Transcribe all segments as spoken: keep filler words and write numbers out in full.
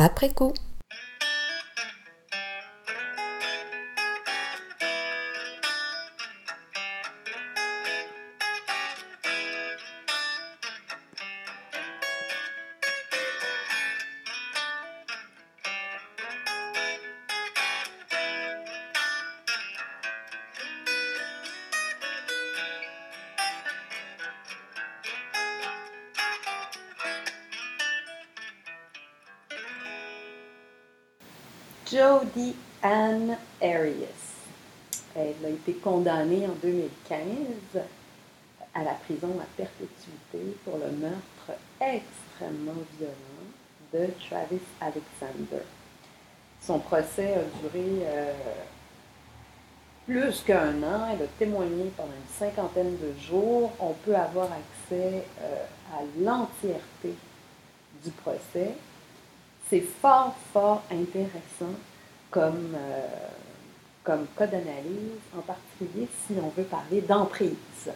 après coup. Jodi Ann Arias. Elle a été condamnée en deux mille quinze à la prison à perpétuité pour le meurtre extrêmement violent de Travis Alexander. Son procès a duré euh, plus qu'un an. Elle a témoigné pendant une cinquantaine de jours. On peut avoir accès euh, à l'entièreté du procès. C'est fort, fort intéressant comme, euh, comme cas d'analyse, en particulier si on veut parler d'emprise.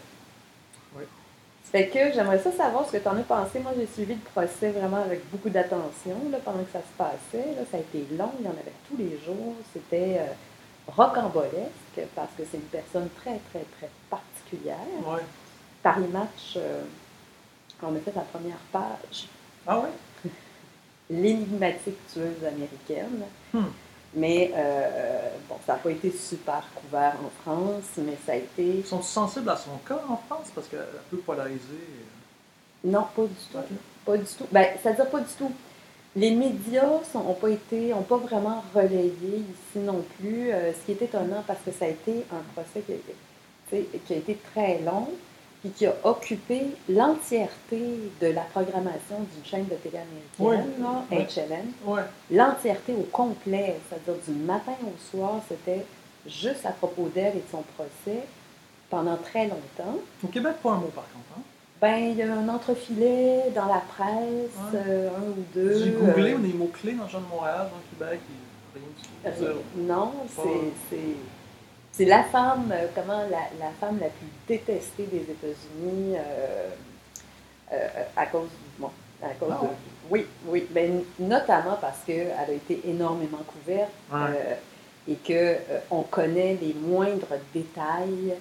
Oui. Ça fait que j'aimerais ça savoir ce que tu en as pensé. Moi, j'ai suivi le procès vraiment avec beaucoup d'attention là, pendant que ça se passait. Là, ça a été long, il y en avait tous les jours. C'était euh, rocambolesque parce que c'est une personne très, très, très particulière. Oui. Paris Match, euh, on a fait la première page. Ah oui? L'énigmatique tueuse américaine. Hmm. Mais, euh, bon, ça n'a pas été super couvert en France, mais ça a été... Ils sont sensibles à son cas en France parce qu'elle peut polariser? Non, pas du tout. Okay. Pas du tout. Ben, c'est-à-dire pas du tout. Les médias n'ont pas été, ont pas vraiment relayé ici non plus, euh, ce qui est étonnant parce que ça a été un procès qui a été, qui a été très long, puis qui a occupé l'entièreté de la programmation d'une chaîne de télé américaine, oui. là, oui. H L N. Oui. L'entièreté au complet, c'est-à-dire du matin au soir, c'était juste à propos d'elle et de son procès pendant très longtemps. Au Québec, pas un mot par contre. Hein? Ben, il y a un entrefilet dans la presse, ouais. euh, un ou deux. J'ai googlé euh, des mots-clés dans le Jeune Montréal, dans le Québec, et rien du tout. Non, c'est, c'est, c'est la femme, euh, comment la, la femme la plus détestée des États-Unis euh, euh, à cause du bon, à cause ah, de, ouais. oui, oui, ben, notamment parce qu'elle a été énormément couverte ouais. euh, et qu'on euh, connaît les moindres détails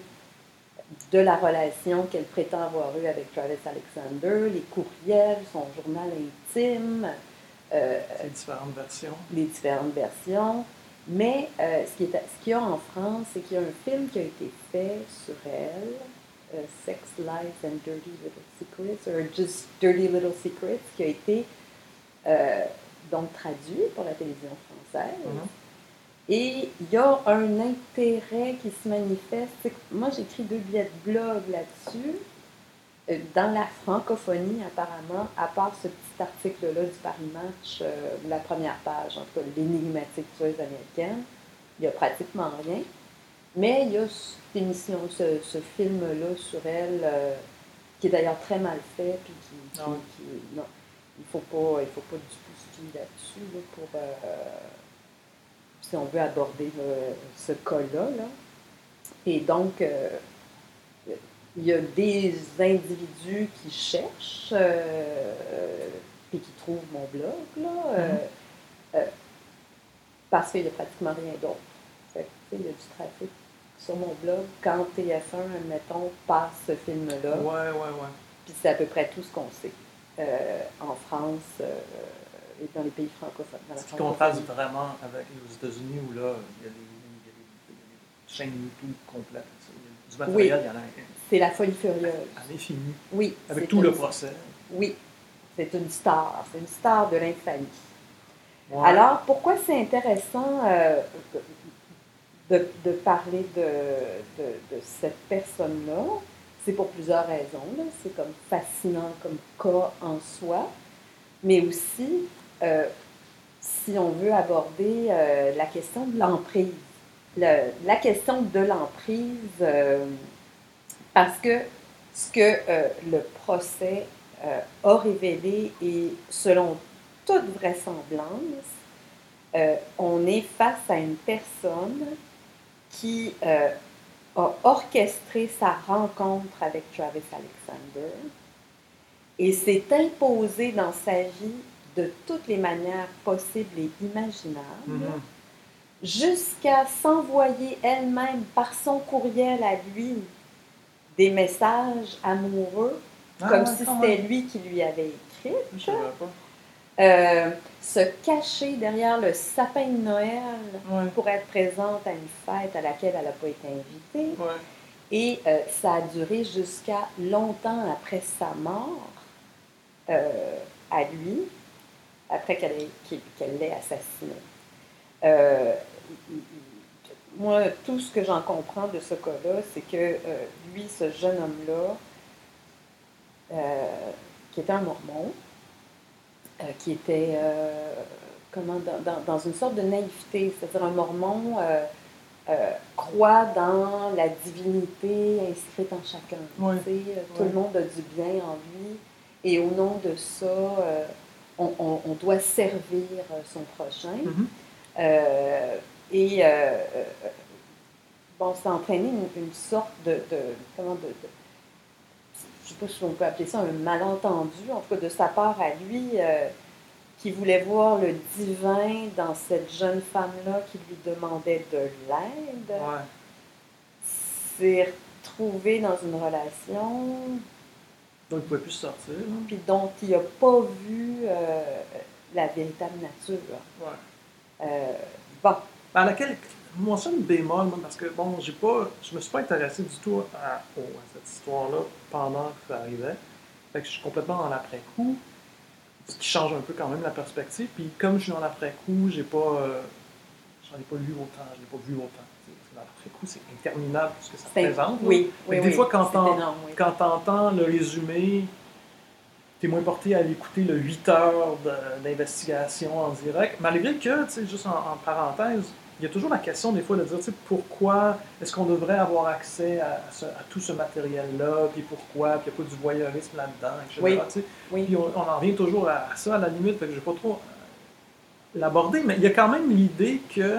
de la relation qu'elle prétend avoir eue avec Travis Alexander, les courriels, son journal intime, euh, les différentes versions. Les différentes versions. Mais euh, ce, qui est, ce qu'il y a en France, c'est qu'il y a un film qui a été fait sur elle, euh, Sex, Lies and Dirty Little Secrets, or Just Dirty Little Secrets, qui a été euh, donc traduit pour la télévision française. Mm-hmm. Et il y a un intérêt qui se manifeste. C'est que moi, j'écris deux billets de blog là-dessus. Euh, dans la francophonie, apparemment, à part ce petit article-là du Paris Match, euh, la première page, en tout cas, l'énigmatique tueuse américaine, il n'y a pratiquement rien. Mais il y a cette émission, ce, ce film-là sur elle, euh, qui est d'ailleurs très mal fait, puis qui, qui, ah oui. qui non, il ne faut pas, il faut pas du tout se fier là-dessus là, pour... Euh, si on veut aborder le, ce cas-là. Là. Et donc, euh, il y a des individus qui cherchent euh, et qui trouvent mon blog, là, euh, mm-hmm. euh, parce qu'il n'y a pratiquement rien d'autre. Fait que, il y a du trafic sur mon blog. Quand T F un, admettons, passe ce film-là, ouais, ouais, ouais. puis c'est à peu près tout ce qu'on sait. Euh, en France... Euh, et dans les pays francophones. Dans la ce qui contraste vraiment avec les États-Unis où là, il y a des, il y a des, des chaînes YouTube complètes. Du matériel, oui, il y en a un. C'est la folie furieuse. À l'infini. Oui. Avec tout une, le procès. Oui. C'est une star. C'est une star de l'infamie. Ouais. Alors, pourquoi c'est intéressant euh, de, de parler de, de, de cette personne-là? C'est pour plusieurs raisons. Là. C'est comme fascinant comme cas en soi. Mais aussi, euh, si on veut aborder euh, la question de l'emprise. Le, la question de l'emprise, euh, parce que ce que euh, le procès euh, a révélé et selon toute vraisemblance, euh, on est face à une personne qui euh, a orchestré sa rencontre avec Travis Alexander et s'est imposé dans sa vie de toutes les manières possibles et imaginables, Mm-hmm. jusqu'à s'envoyer elle-même par son courriel à lui des messages amoureux, Ah, comme ouais, si quand c'était même. lui qui lui avait écrit. Je savais pas. Euh, se cacher derrière le sapin de Noël Ouais. pour être présente à une fête à laquelle elle n'a pas été invitée. Ouais. Et euh, ça a duré jusqu'à longtemps après sa mort, euh, à lui, après qu'elle ait, qu'elle l'ait assassiné. Euh, moi, tout ce que j'en comprends de ce cas-là, c'est que euh, lui, ce jeune homme-là, euh, qui était un mormon, euh, qui était euh, comment, dans, dans, dans une sorte de naïveté, c'est-à-dire un mormon euh, euh, croit dans la divinité inscrite en chacun. Ouais. Tu sais, tout Ouais. le monde a du bien en lui, et au nom de ça, euh, on, on, on doit servir son prochain. Mm-hmm. Euh, et euh, euh, bon, ça a entraîné une, une sorte de, de comment de, de je ne sais pas si on peut appeler ça un malentendu, en tout cas de sa part à lui, euh, qui voulait voir le divin dans cette jeune femme-là qui lui demandait de l'aide, Ouais. s'est retrouvé dans une relation, Donc, il ne pouvait plus sortir. Hein? puis dont il n'a pas vu euh, la véritable nature. Ouais. Euh, bon. À laquelle, moi, ça me bémol, moi, parce que, bon, j'ai pas, je me suis pas intéressé du tout à, oh, à cette histoire-là pendant que ça arrivait. Fait que je suis complètement dans l'après-coup, ce qui change un peu quand même la perspective. Puis comme je suis dans l'après-coup, j'ai pas, euh, j'en ai pas lu autant, je l'ai pas vu autant. Dans l'après-coup, c'est interminable ce que ça présente. Oui, oui, Des oui, fois, quand énorme, oui. tu entends le résumé, tu es moins porté à l'écouter le huit heures d'investigation en direct, malgré que, tu sais, juste en, en parenthèse, il y a toujours la question des fois de dire, tu sais, pourquoi est-ce qu'on devrait avoir accès à, ce, à tout ce matériel-là, puis pourquoi, puis il n'y a pas du voyeurisme là-dedans, et cetera. Oui, tu sais. oui. Puis on, on en revient toujours à, à ça, à la limite, fait que je ne vais pas trop l'aborder, mais il y a quand même l'idée que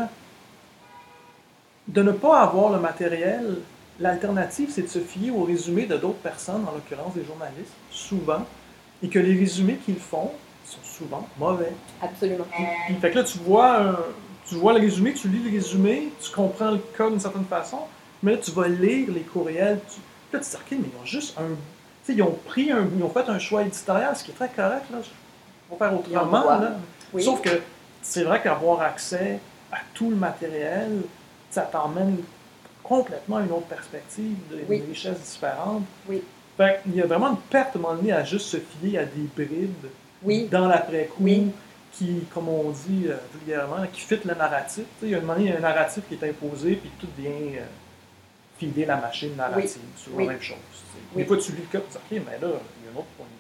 de ne pas avoir le matériel, l'alternative, c'est de se fier aux résumés de d'autres personnes, en l'occurrence des journalistes, souvent, et que les résumés qu'ils font sont souvent mauvais. Absolument. Puis, puis, fait que là, tu vois, euh, tu vois le résumé, tu lis le résumé, tu comprends le cas d'une certaine façon, mais là, tu vas lire les courriels, tu, là, tu te dis, OK, mais ils ont juste un... Tu sais, ils ont pris un... Ils ont fait un choix éditorial, ce qui est très correct, là. On va faire autrement, là. Oui. Sauf que c'est vrai qu'avoir accès à tout le matériel, ça t'emmène complètement à une autre perspective, de, oui. Une richesse différente. Oui. Fait qu'il y a vraiment une perte à un moment donné à juste se fier à des brides oui. dans l'après-coup oui. qui, comme on dit euh, vulgairement, qui fit le narratif. Tu sais, il y a un moment donné, il y a un narratif qui est imposé, puis tout vient euh, filer la machine narrative. Oui. C'est oui. la même chose. Oui. Des fois, tu lis le cas, tu dis, OK, mais là, il y a un autre point de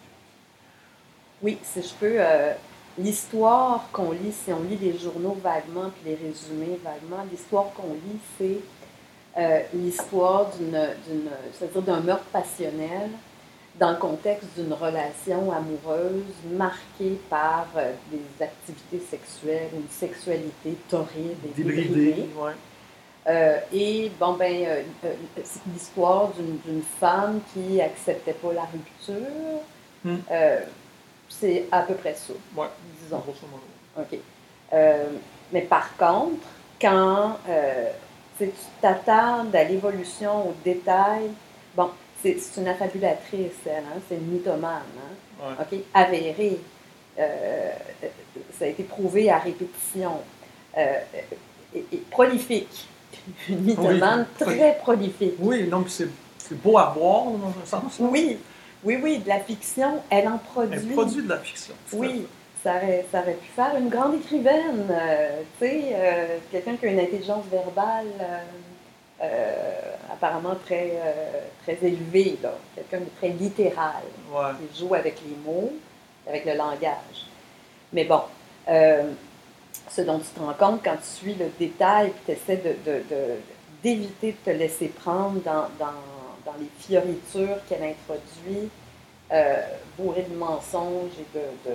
vue. Oui, si je peux... Euh... L'histoire qu'on lit, si on lit les journaux vaguement, puis les résumés vaguement, l'histoire qu'on lit, c'est euh, l'histoire d'une, d'une, c'est-à-dire d'un meurtre passionnel dans le contexte d'une relation amoureuse marquée par euh, des activités sexuelles, une sexualité torride et débridée. Ouais. Euh, et, bon, ben, euh, euh, c'est l'histoire d'une, d'une femme qui acceptait pas la rupture. Mm. Euh, C'est à peu près ça, ouais. disons. OK. Euh, mais par contre, quand euh, tu t'attardes à l'évolution, aux détails, bon, c'est, c'est une affabulatrice, elle, hein, c'est une mythomane, hein, ouais. okay, avérée. Euh, ça a été prouvé à répétition. Euh, et, et prolifique. Une mythomane oui, très oui. prolifique. Oui, donc c'est, c'est beau à voir dans un sens. Oui. Oui, oui, de la fiction, elle en produit. Elle produit de la fiction. Oui, ça aurait, ça aurait pu faire une grande écrivaine, euh, tu sais, euh, quelqu'un qui a une intelligence verbale euh, euh, apparemment très, euh, très élevée, là, quelqu'un de très littéral, ouais. qui joue avec les mots, avec le langage. Mais bon, euh, ce dont tu te rends compte quand tu suis le détail, puis tu essaies de, de, de, d'éviter de te laisser prendre dans... dans dans les fioritures qu'elle introduit, euh, bourrées de mensonges et de...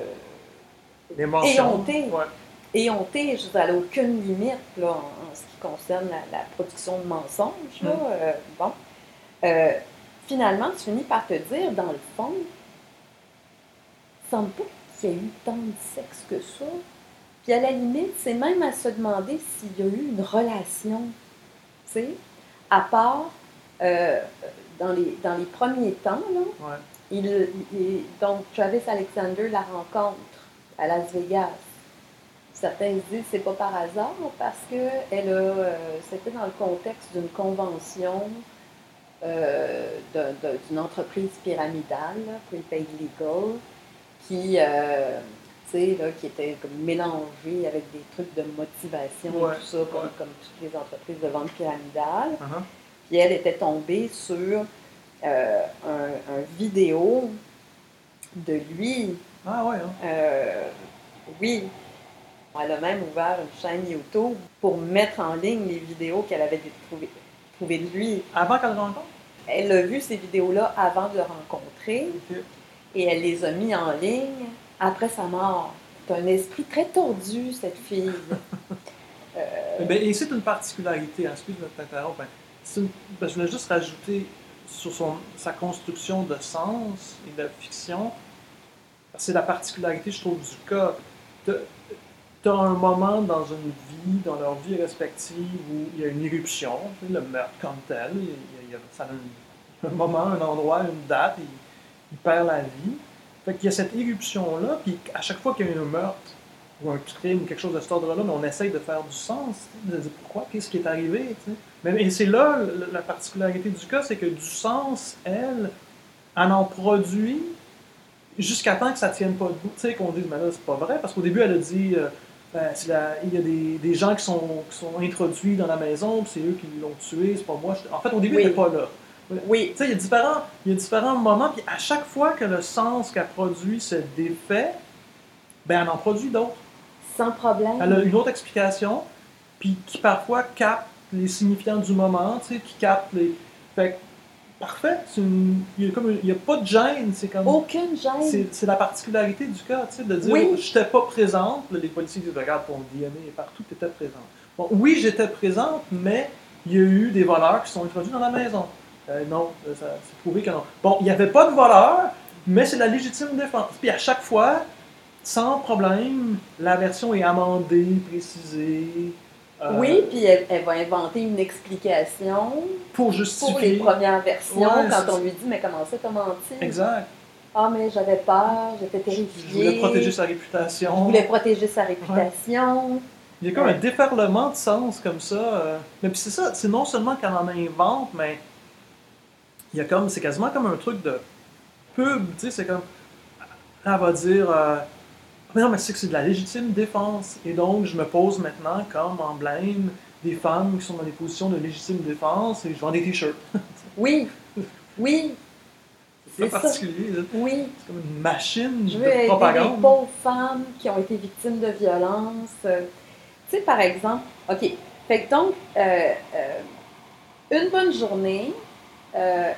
de les mensonges, éhontées. Ouais. Éhontées, je veux dire, elle n'a aucune limite là, en, en ce qui concerne la, la production de mensonges. Là, mm. euh, bon. Euh, finalement, tu finis par te dire, dans le fond, ça ne semble pas qu'il y a eu tant de sexe que ça? Puis à la limite, c'est même à se demander s'il y a eu une relation, tu sais, à part, euh, dans, les, dans les premiers temps, là, Ouais. il, il- donc Travis Alexander la rencontre à Las Vegas. Certains se disent que c'est pas par hasard parce que elle a, euh, c'était dans le contexte d'une convention euh, d'un- d'un- d'une entreprise pyramidale, là, Prepaid Legal, qui, euh, tu sais, là, qui était comme mélangée avec des trucs de motivation Ouais, et tout ça, comme, ouais. comme toutes les entreprises de vente pyramidale. Uh-huh. Puis elle était tombée sur euh, un, un vidéo de lui. Ah ouais, hein? Euh, oui, elle a même ouvert une chaîne YouTube pour mettre en ligne les vidéos qu'elle avait trouvées trouvées de lui. Avant qu'elle le rencontre? Elle a vu ces vidéos-là avant de le rencontrer Ok. et elle les a mis en ligne après sa mort. C'est un esprit très tordu, cette fille. Eh bien, et c'est une particularité, hein, excuse-moi de t'interrompre, ben, c'est une- ben, je voulais juste rajouter sur son, sa construction de sens et de fiction, c'est la particularité, je trouve, du cas. Tu as un moment dans une vie, dans leur vie respective, où il y a une éruption, tu sais, le meurtre comme tel, il y a- il y a- ça a un, un moment, un endroit, une date, et il perd la vie. Fait qu'il y a cette éruption-là, puis à chaque fois qu'il y a un meurtre, ou un crime, ou quelque chose de cet ordre-là, mais on essaye de faire du sens, de dire pourquoi, qu'est-ce qui est arrivé. Tu sais. Mais, et c'est là le- la particularité du cas, c'est que du sens, elle, elle en produit jusqu'à temps que ça tienne pas debout. Tu sais, qu'on dise, mais là, c'est pas vrai, parce qu'au début, elle a dit, euh, ben, c'est la- il y a des, des gens qui sont, qui sont introduits dans la maison, puis c'est eux qui l'ont tué, c'est pas moi. Je- En fait, au début, Oui. elle n'était pas là. Oui, Tu sais, il y a différents, il y a différents moments, puis à chaque fois que le sens qu'elle produit se défait, ben, elle en produit d'autres. sans problème. Elle a une autre explication, puis qui parfois capte les signifiants du moment, tu sais, qui capte les. Fait que, parfait, c'est une- il n'y a, comme une- il y a pas de gêne, c'est comme. Aucune gêne. C'est, c'est la particularité du cas, tu sais, de dire Oui. je n'étais pas présente. Là, les policiers disent regarde, ton D N A est partout, tu étais présente. Bon, oui, j'étais présente, mais il y a eu des voleurs qui sont introduits dans la maison. Euh, non, ça, ça- c'est prouvé que non. Bon, il n'y avait pas de voleurs, mais c'est la légitime défense. Puis à chaque fois, sans problème, la version est amendée, précisée. euh, Oui, puis elle, elle va inventer une explication Pour justifier. pour les premières versions Ouais, quand c'est- on lui dit mais comment ça t'as menti? Exact. Ah mais j'avais peur, j'étais Je terrifiée. voulais protéger sa Je réputation. voulais protéger sa réputation. Il y a comme Ouais. un déferlement de sens comme ça. euh. Mais puis c'est ça, c'est non seulement qu'elle en invente, mais il y a comme, c'est quasiment comme un truc de pub, tu sais, c'est comme, elle va dire, euh, mais non, mais c'est que c'est de la légitime défense. Et donc, je me pose maintenant comme emblème des femmes qui sont dans des positions de légitime défense et je vends des t-shirts. Oui, oui, C'est c'est pas ça. particulier, là. Oui. C'est comme une machine Je veux de aider propagande. les pauvres femmes qui ont été victimes de violences. Euh, Tu sais, par exemple, OK, fait que donc, euh, euh, une bonne journée, euh,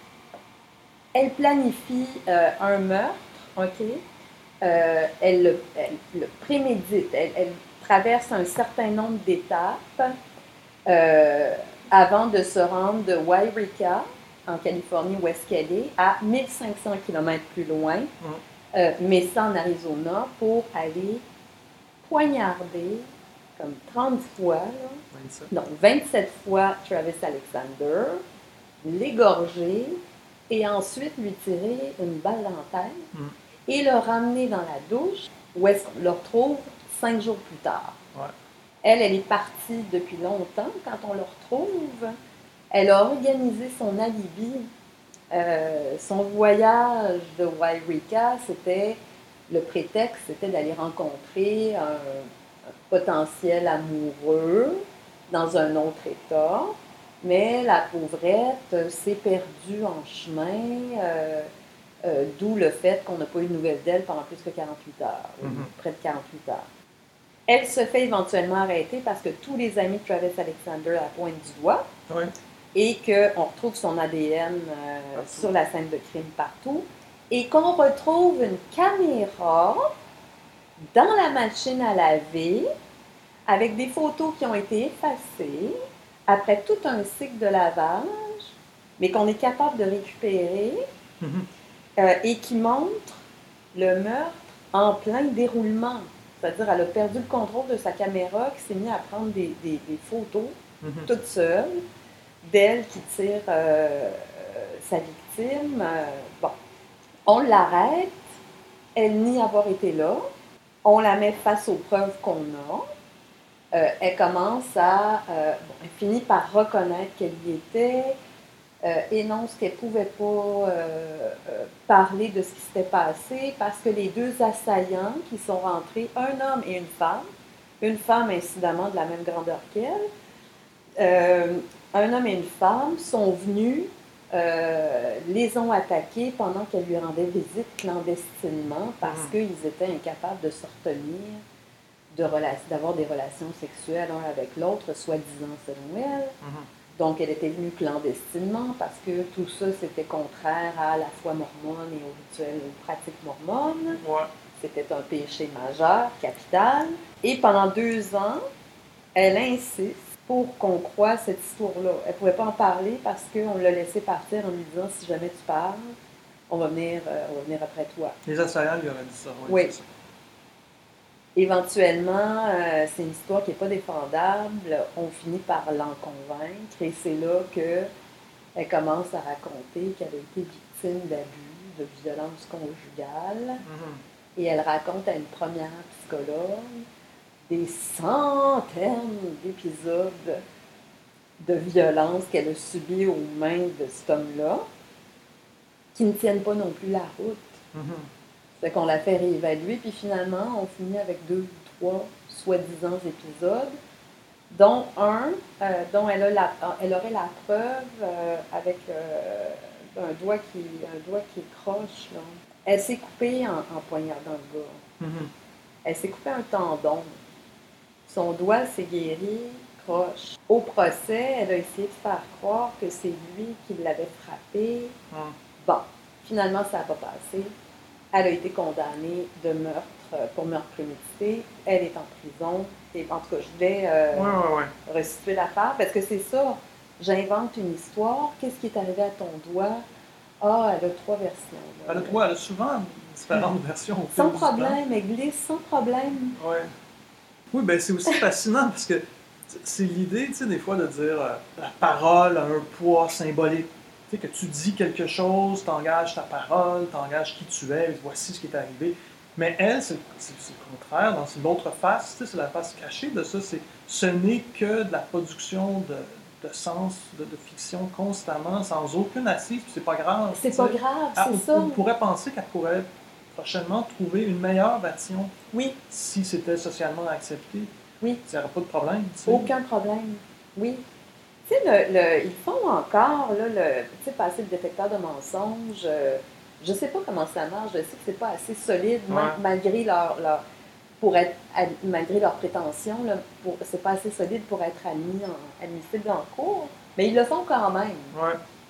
elle planifie euh, un meurtre, OK? Euh, elle, le, elle le prémédite, elle, elle traverse un certain nombre d'étapes euh, avant de se rendre de Wairika, en Californie, où est-ce qu'elle est, à mille cinq cents kilomètres plus loin, euh, Mesa, en Arizona, pour aller poignarder comme trente fois, là, vingt-sept. non, vingt-sept fois Travis Alexander, l'égorger et ensuite lui tirer une balle dans la tête Mm. et le ramener dans la douche où est-ce qu'on le retrouve cinq jours plus tard. Ouais. Elle, elle est partie depuis longtemps quand on le retrouve. Elle a organisé son alibi. Euh, son voyage de Wairika, c'était le prétexte, c'était d'aller rencontrer un, un potentiel amoureux dans un autre État. Mais la pauvrette s'est perdue en chemin, euh, euh, d'où le fait qu'on n'a pas eu de nouvelles d'elle pendant plus que quarante-huit heures, ou Mhm. près de quarante-huit heures. Elle se fait éventuellement arrêter parce que tous les amis de Travis Alexander la pointent du doigt Ouais. et qu'on retrouve son A D N euh, sur la scène de crime partout et qu'on retrouve une caméra dans la machine à laver avec des photos qui ont été effacées après tout un cycle de lavage, mais qu'on est capable de récupérer Mhm. euh, et qui montre le meurtre en plein déroulement. C'est-à-dire, elle a perdu le contrôle de sa caméra, qui s'est mise à prendre des, des, des photos, mm-hmm. toute seule, d'elle qui tire euh, sa victime. Euh, bon, on l'arrête, elle nie avoir été là, on la met face aux preuves qu'on a. Euh, elle commence à... Euh, bon, elle finit par reconnaître qu'elle y était, euh, énonce qu'elle ne pouvait pas euh, euh, parler de ce qui s'était passé parce que les deux assaillants qui sont rentrés, un homme et une femme, une femme incidemment de la même grandeur qu'elle, euh, un homme et une femme sont venus, euh, les ont attaqués pendant qu'elle lui rendait visite clandestinement parce mmh. qu'ils étaient incapables de se retenir de rela- d'avoir des relations sexuelles l'un avec l'autre, soi-disant selon elle. Mm-hmm. Donc, elle était venue clandestinement parce que tout ça, c'était contraire à la foi mormone et aux rituels et aux pratiques mormones. Ouais. C'était un péché majeur, capital. Et pendant deux ans, elle insiste pour qu'on croie cette histoire-là. Elle ne pouvait pas en parler parce qu'on l'a laissé partir en lui disant « Si jamais tu parles, on va venir, euh, on va venir après toi. » Les assaillants lui auraient dit ça. Oui. oui. Éventuellement, euh, c'est une histoire qui n'est pas défendable. On finit par l'en convaincre et c'est là qu'elle commence à raconter qu'elle a été victime d'abus, de violence conjugale. Mm-hmm. Et elle raconte à une première psychologue des centaines d'épisodes de violence qu'elle a subies aux mains de cet homme-là, qui ne tiennent pas non plus la route. Mm-hmm. Fait qu'on la fait réévaluer, puis finalement, on finit avec deux ou trois soi-disant épisodes, dont un, euh, dont elle, a la, elle aurait la preuve euh, avec euh, un, doigt qui, un doigt qui croche. Là. Elle s'est coupée en, en poignardant le gars. Mm-hmm. Elle s'est coupée un tendon. Son doigt s'est guéri, croche. Au procès, elle a essayé de faire croire que c'est lui qui l'avait frappé. Mm. Bon, finalement, ça n'a pas passé. Elle a été condamnée de meurtre pour meurtre prémédité. Elle est en prison. Et en tout cas, je vais euh, ouais, ouais, ouais. restituer l'affaire parce que c'est ça. J'invente une histoire. Qu'est-ce qui est arrivé à ton doigt? Ah, elle a trois versions. Là. Elle a trois, elle a souvent différentes mmh. versions. Sans problème, elle glisse sans problème. Ouais. Oui, bien c'est aussi fascinant parce que c'est l'idée, tu sais, des fois de dire euh, la parole a un poids symbolique. Tu sais, que tu dis quelque chose, tu engages ta parole, tu engages qui tu es, voici ce qui est arrivé. Mais elle, c'est, c'est, c'est le contraire, dans l'autre face, tu sais, c'est la face cachée de ça, c'est ce n'est que de la production de, de sens, de, de fiction constamment, sans aucune assise, puis c'est pas grave. C'est pas grave, ah, c'est on, ça. On pourrait penser qu'elle pourrait prochainement trouver une meilleure version oui. si c'était socialement accepté. Oui. Il n'y aurait pas de problème. Tu sais. Aucun problème, oui. Tu sais, le, le, ils font encore, là, le, tu sais, passer le détecteur de mensonges. Euh, je sais pas comment ça marche. Je sais que c'est pas assez solide, ouais. ma, malgré leur, leur, pour être, malgré leurs prétentions, là, pour, c'est pas assez solide pour être admis en, admissible en cours. Mais ils le font quand même. Ouais.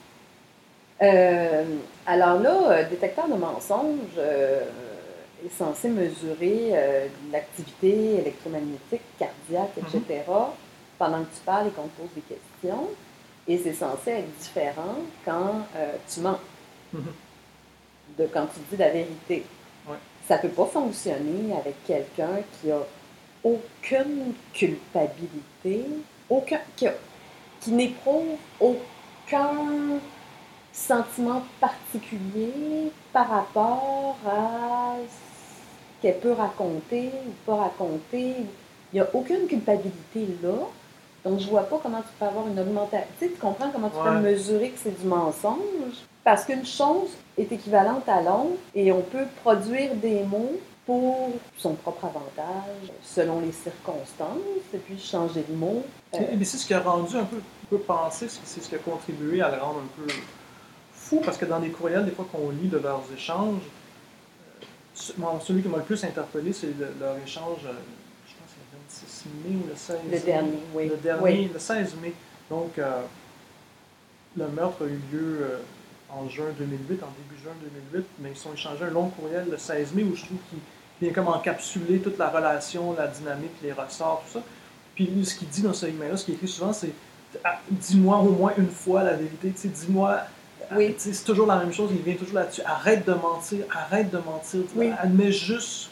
Euh, alors là, le détecteur de mensonges euh, est censé mesurer euh, l'activité électromagnétique, cardiaque, et cetera. Mm-hmm. Pendant que tu parles et qu'on te pose des questions. Et c'est censé être différent quand euh, tu mens, mm-hmm. de quand tu dis la vérité. Ouais. Ça ne peut pas fonctionner avec quelqu'un qui a aucune culpabilité, aucun, qui, a, qui n'éprouve aucun sentiment particulier par rapport à ce qu'elle peut raconter ou pas raconter. Il n'y a aucune culpabilité là. Donc, je ne vois pas comment tu peux avoir une augmentation. Tu sais, tu comprends comment tu ouais. peux mesurer que c'est du mensonge? Parce qu'une chose est équivalente à l'autre et on peut produire des mots pour son propre avantage, selon les circonstances, et puis changer de mot. Euh... Mais c'est ce qui a rendu un peu, un peu penser, c'est ce qui a contribué à le rendre un peu fou, parce que dans les courriels, des fois qu'on lit de leurs échanges, euh, moi, celui qui m'a le plus interpellé, c'est le, leur échange... Euh, le vingt-six mai ou le seize mai? Le dernier, oui. Le dernier, oui. le seize mai. Donc, euh, le meurtre a eu lieu euh, en juin deux mille huit, en début juin deux mille huit, mais ils sont échangés un long courriel le seize mai où je trouve qu'il vient comme encapsuler toute la relation, la dynamique, les ressorts, tout ça. Puis lui, ce qu'il dit dans ce email-là, ce qu'il écrit souvent, c'est ah, « dis-moi au moins une fois la vérité, tu sais, dis-moi... » Oui. C'est toujours la même chose, il vient toujours là-dessus. Arrête de mentir, arrête de mentir. Oui. Admets juste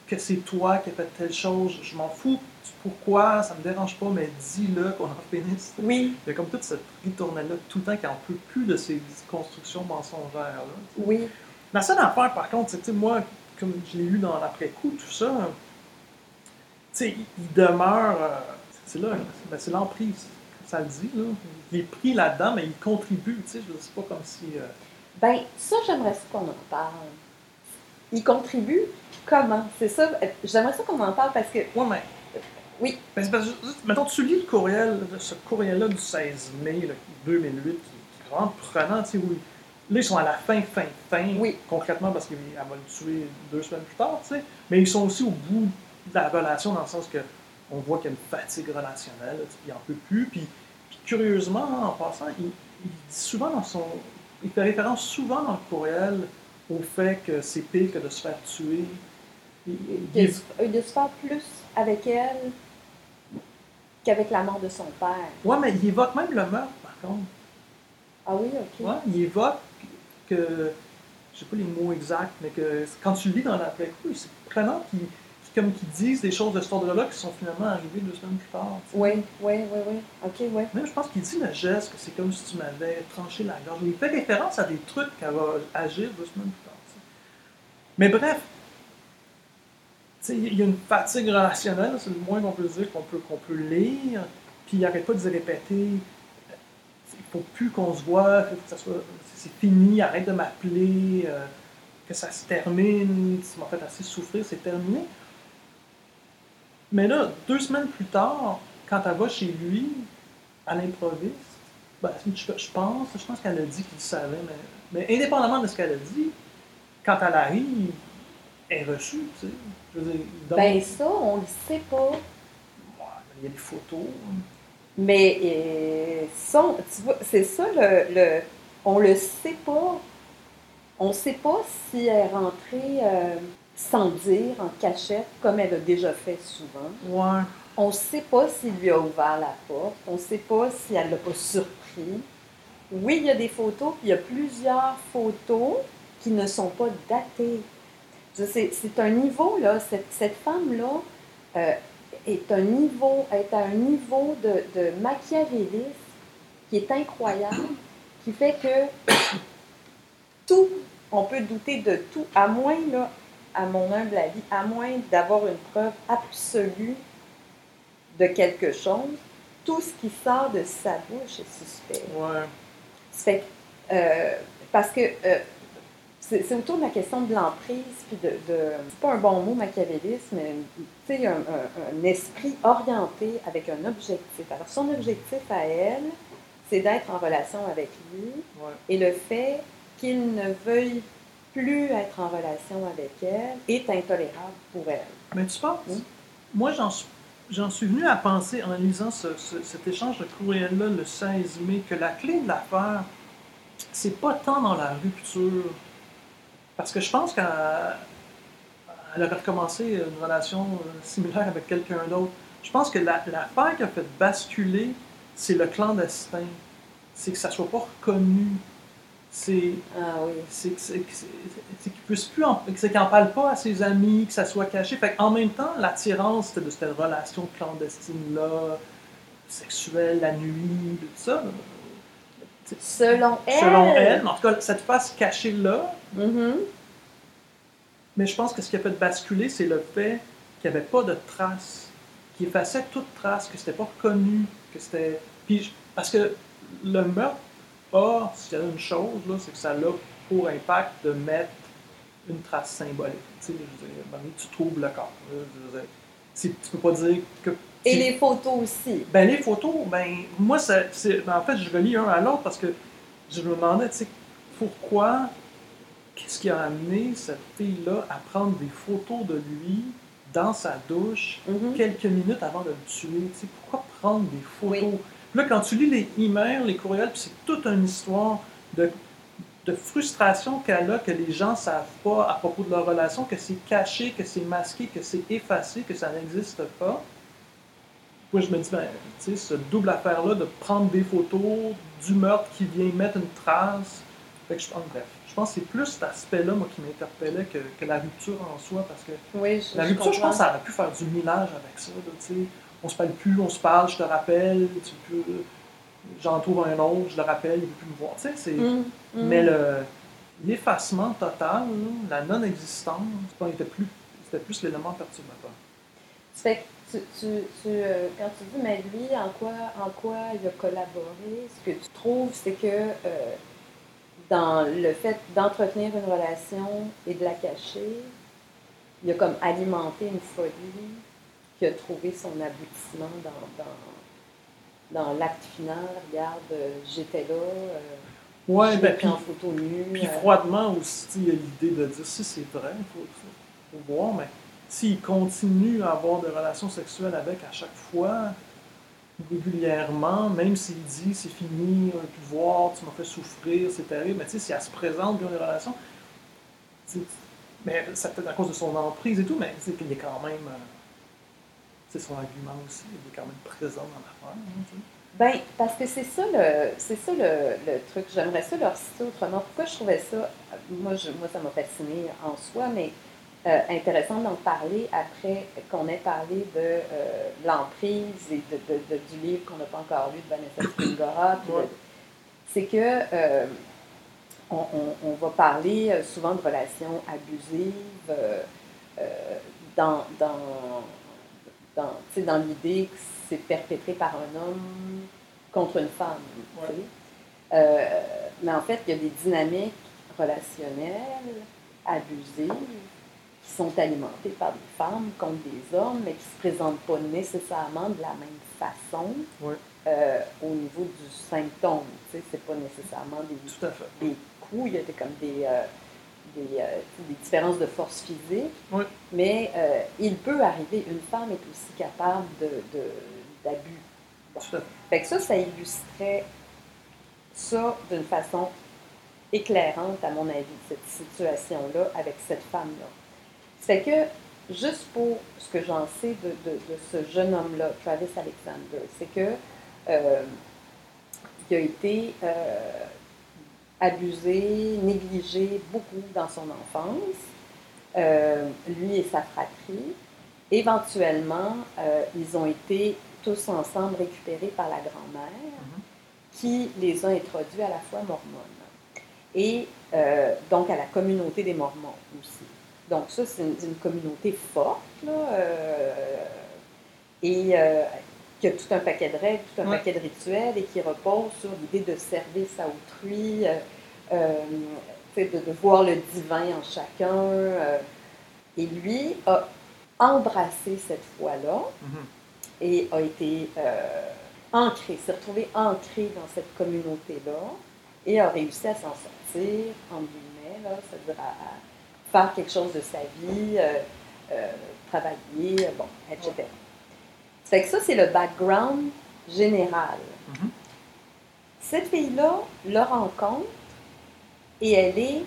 que c'est toi qui as fait telle chose, je m'en fous. Pourquoi, ça me dérange pas, mais dis-le qu'on en finisse. Oui. Il y a comme toute cette ritournelle-là tout le temps qui n'en peut plus de ces constructions mensongères-là. Oui. La seule affaire, par contre, c'est que moi, comme je l'ai lu dans l'après-coup, tout ça, il, il demeure. Euh, c'est là, ben, c'est l'emprise, ça le dit. Là. Il est pris là-dedans, mais il contribue. Je veux dire, c'est pas comme si. Euh... Ben, ça, j'aimerais ça qu'on en parle. Il contribue comment? C'est ça. J'aimerais ça qu'on en parle parce que. Ouais, mais. Oui. Ben, c'est parce que, mettons, tu lis le courriel, ce courriel-là du seize mai là, deux mille huit, qui est vraiment prenant, tu sais, oui. Là, ils sont à la fin, fin, fin, oui. concrètement, parce qu'elle va le tuer deux semaines plus tard, tu sais. Mais ils sont aussi au bout de la relation, dans le sens que on voit qu'il y a une fatigue relationnelle, puis il n'en peut plus. Puis, puis curieusement, en passant, il, il dit souvent dans son... Il fait référence souvent dans le courriel au fait que c'est pire que de se faire tuer. Il, il, il, de se faire plus avec elle qu'avec la mort de son père. Ouais, mais il évoque même le meurtre, par contre. Ah oui, ok. Ouais, il évoque que, je sais pas les mots exacts, mais que quand tu le lis dans l'après-coup, c'est prenant qu'ils, comme qu'ils disent des choses de cet ordre-là qui sont finalement arrivées deux semaines plus tard. Oui, oui, oui, oui. Ok, oui. Même, je pense qu'il dit le geste que c'est comme si tu m'avais tranché la gorge. Il fait référence à des trucs qu'elle va agir deux semaines plus tard. T'sais. Mais bref, il y a une fatigue relationnelle, c'est le moins qu'on peut dire qu'on peut, qu'on peut lire, puis il n'arrête pas de se répéter. Il ne faut plus qu'on se voit, faut que ça soit, c'est fini, arrête de m'appeler, euh, que ça se termine, ça m'a fait assez souffrir, c'est terminé. Mais là, deux semaines plus tard, quand elle va chez lui, à l'improviste, ben, je, je pense, je pense qu'elle a dit qu'il savait, mais, mais indépendamment de ce qu'elle a dit, quand elle arrive, elle est reçue, tu sais. Je veux dire, donc, ben ça, on le sait pas. Il y a des photos. Mais euh, ça, tu vois, c'est ça le, le. On le sait pas. On sait pas si elle est rentrée euh, sans dire, en cachette, comme elle a déjà fait souvent. Ouais. On sait pas s'il lui a ouvert la porte. On sait pas si elle l'a pas surpris. Oui, il y a des photos, puis il y a plusieurs photos qui ne sont pas datées. C'est, c'est un niveau, là, cette, cette femme-là, euh, est un niveau, est à un niveau de, de machiavélisme qui est incroyable, qui fait que tout, on peut douter de tout, à moins, là, à mon humble avis, à moins d'avoir une preuve absolue de quelque chose, tout ce qui sort de sa bouche est suspect. Ouais. C'est, euh, parce que euh, c'est, c'est autour de la question de l'emprise, puis de, de c'est pas un bon mot, machiavélisme, mais tu sais, un, un, un esprit orienté avec un objectif. Alors, son objectif à elle, c'est d'être en relation avec lui, ouais. Et le fait qu'il ne veuille plus être en relation avec elle est intolérable pour elle. Mais tu penses? Oui? Moi, j'en suis, j'en suis venu à penser, en lisant ce, ce, cet échange de courriel-là le seize mai, que la clé de l'affaire, c'est pas tant dans la rupture. Parce que je pense qu'elle elle aurait recommencé une relation similaire avec quelqu'un d'autre. Je pense que la, l'affaire qui a fait basculer, c'est le clandestin. C'est que ça ne soit pas reconnu. C'est, ah oui. c'est, c'est, c'est, c'est qu'il puisse plus en, c'est qu'il n'en parle pas à ses amis, que ça soit caché. Fait en même temps, l'attirance de cette relation clandestine-là, sexuelle, la nuit, tout ça. Selon elle. Selon elle, en tout cas, cette face cachée-là. Mm-hmm. Mais je pense que ce qui a fait basculer, c'est le fait qu'il n'y avait pas de traces, qu'il effaçait toute trace, que c'était pas reconnu, que c'était. Puis, parce que le meurtre a, s'il y a une chose, là, c'est que ça a pour impact de mettre une trace symbolique. Tu sais, je veux dire, ben, tu trouves le corps. Là, je veux dire, tu peux pas dire que. Et les photos aussi. Ben, les photos, ben, moi, ça, c'est, ben, en fait, je relis un à l'autre parce que je me demandais, tu sais, pourquoi. Qu'est-ce qui a amené cette fille-là à prendre des photos de lui dans sa douche mm-hmm. quelques minutes avant de le tuer? Tu sais, pourquoi prendre des photos? Oui. Là, quand tu lis les emails, les courriels, c'est toute une histoire de, de frustration qu'elle a, que les gens ne savent pas à propos de leur relation, que c'est caché, que c'est masqué, que c'est effacé, que ça n'existe pas. Moi, je me dis, ben, tu sais, ce double affaire-là de prendre des photos du meurtre qui vient mettre une trace, Fait que je, en bref, je pense que c'est plus cet aspect-là, moi, qui m'interpellait que, que la rupture en soi, parce que Oui, je, la je rupture, je pense comprends. que ça aurait pu faire du millage avec ça, là, tu sais. On se parle plus, on se parle, je te rappelle, tu peux, j'en trouve un autre, je le rappelle, il ne veut plus me voir, tu sais, c'est... Hum, Mais hum. le, l'effacement total, là, la non-existence, c'était plus, c'était plus l'élément perturbateur. Ça fait que tu, tu, tu, euh, quand tu dis, mais lui, en quoi, en quoi il a collaboré, ce que tu trouves, c'est que euh, dans le fait d'entretenir une relation et de la cacher, il a comme alimenté une folie qui a trouvé son aboutissement dans, dans, dans l'acte final. Regarde, euh, j'étais là, euh, Ouais, je l'ai ben, pris puis, en photo nue. puis euh. froidement aussi, il y a l'idée de dire si c'est vrai, il faut, faut, faut voir, mais s'il continue à avoir des relations sexuelles avec à chaque fois, régulièrement, même s'il dit c'est fini, on ne peut plus voir, tu m'as fait souffrir, c'est terrible, mais tu sais, si elle se présente dans les relations, mais c'est peut-être à cause de son emprise et tout, mais c'est qu'il est quand même. Euh, c'est son argument aussi, il est quand même présent dans l'affaire. Hein, tu sais. Ben, parce que c'est ça le, c'est ça le, le truc. J'aimerais ça leur citer autrement. Pourquoi je trouvais ça, moi, je, moi ça m'a fasciné en soi, mais euh, intéressant d'en parler après qu'on ait parlé de euh, l'emprise et de, de, de, du livre qu'on n'a pas encore lu de Vanessa Springora. Ouais. C'est que euh, on, on, on, va parler souvent de relations abusives euh, euh, dans, dans, dans, dans l'idée que c'est perpétré par un homme contre une femme. Ouais. Euh, mais en fait, il y a des dynamiques relationnelles abusives qui sont alimentées par des femmes contre des hommes, mais qui ne se présentent pas nécessairement de la même façon ouais. euh, au niveau du symptôme. Tu sais, c'est pas nécessairement des, Tout à fait. des coups, il y a des, comme des, euh, des, euh, des différences de force physique, ouais. mais euh, il peut arriver, une femme est aussi capable de, de, d'abus. Bon. Tout à fait. Fait que ça, ça illustrait ça d'une façon éclairante, à mon avis, cette situation-là avec cette femme-là. C'est que, juste pour ce que j'en sais de, de, de ce jeune homme-là, Travis Alexander, c'est que euh, il a été euh, abusé, négligé beaucoup dans son enfance, euh, lui et sa fratrie. Éventuellement, euh, ils ont été tous ensemble récupérés par la grand-mère, mm-hmm. qui les a introduits à la fois mormones et euh, donc à la communauté des Mormons aussi. Donc ça, c'est une, une communauté forte, là, euh, et euh, qui a tout un paquet de règles, tout un ouais. paquet de rituels, et qui repose sur l'idée de service à autrui, euh, euh, de, de voir le divin en chacun. Euh, et lui a embrassé cette foi-là, mm-hmm. et a été euh, ancré, s'est retrouvé ancré dans cette communauté-là, et a réussi à s'en sortir, en guillemets, là, c'est-à-dire à, à faire quelque chose de sa vie, euh, euh, travailler, bon, et cetera. Ça fait que ça, c'est le background général. Mm-hmm. Cette fille-là le rencontre et elle est...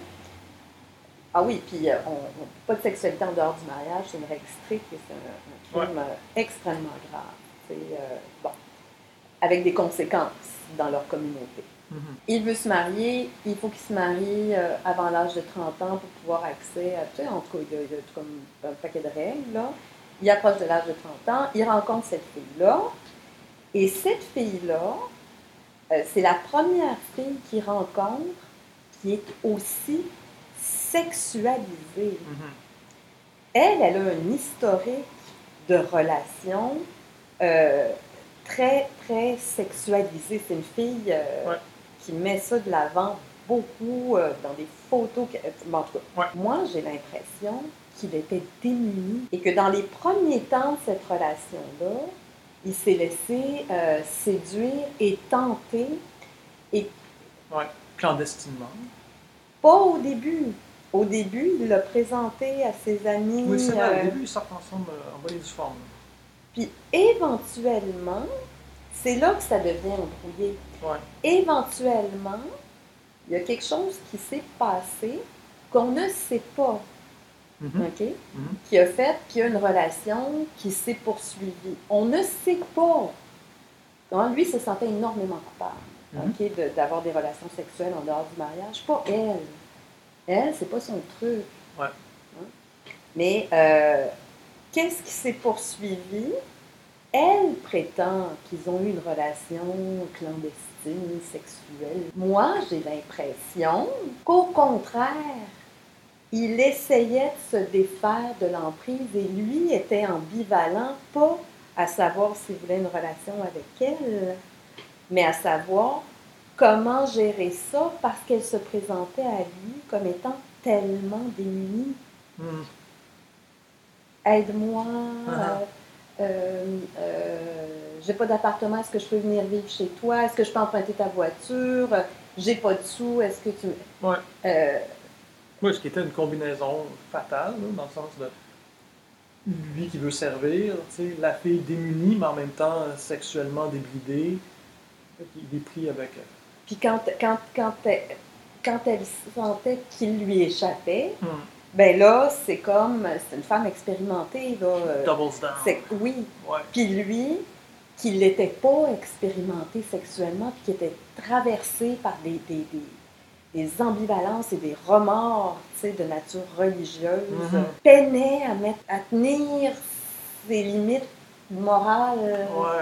Ah oui, puis euh, on, on, pas de sexualité en dehors du mariage, c'est une règle stricte et c'est un, un crime ouais. euh, extrêmement grave. C'est, euh, bon, avec des conséquences dans leur communauté. Mm-hmm. Il veut se marier, il faut qu'il se marie euh, avant l'âge de trente ans pour pouvoir accès à, tu sais, en tout cas, il y a, il y a comme un paquet de règles, là. Il approche de l'âge de trente ans, il rencontre cette fille-là, et cette fille-là, euh, c'est la première fille qu'il rencontre qui est aussi sexualisée. Mm-hmm. Elle, elle a un historique de relations euh, très, très sexualisé. C'est une fille euh, ouais. qui met ça de l'avant beaucoup euh, dans des photos. Que, bon, en tout cas, ouais. moi, j'ai l'impression qu'il était démuni et que dans les premiers temps de cette relation-là, il s'est laissé euh, séduire et tenter. Et ouais, clandestinement. Pas au début. Au début, il l'a présenté à ses amis. Oui, c'est vrai. Euh, au début, ils sortent ensemble euh, en bonne et due forme. Puis éventuellement, c'est là que ça devient embrouillé. Ouais. Éventuellement, il y a quelque chose qui s'est passé qu'on ne sait pas. Mm-hmm. OK? Mm-hmm. Qui a fait qu'il y a une relation qui s'est poursuivie. On ne sait pas. Donc, lui, il se sentait énormément coupable. Mhm. OK, de- d'avoir des relations sexuelles en dehors du mariage. Pas elle. Elle, c'est pas son truc. Ouais. Hein? Mais euh, qu'est-ce qui s'est poursuivi? Elle prétend qu'ils ont eu une relation clandestine, sexuelle. Moi, j'ai l'impression qu'au contraire, il essayait de se défaire de l'emprise et lui était ambivalent, pas à savoir s'il voulait une relation avec elle, mais à savoir comment gérer ça parce qu'elle se présentait à lui comme étant tellement démunie. Mhm. Aide-moi, Uh-huh. euh, euh, euh, j'ai pas d'appartement, est-ce que je peux venir vivre chez toi? Est-ce que je peux emprunter ta voiture? J'ai pas de sous, est-ce que tu... Ouais. Euh, Oui, ce qui était une combinaison fatale, là, dans le sens de lui qui veut servir, tu sais, la fille démunie, mais en même temps euh, sexuellement débridée. Fait qu'il- Il est pris avec. euh, Puis quand, quand, quand, elle, quand elle sentait qu'il lui échappait, hmm, ben là, c'est comme, c'est une femme expérimentée, là. euh, Doubles down. c'est, oui. Ouais. Puis lui, qui n'était pas expérimenté sexuellement, puis qui était traversé par des, des, des, des ambivalences et des remords, tu sais, de nature religieuse, Mhm. peinait à, mettre, à tenir ses limites morales. Ouais.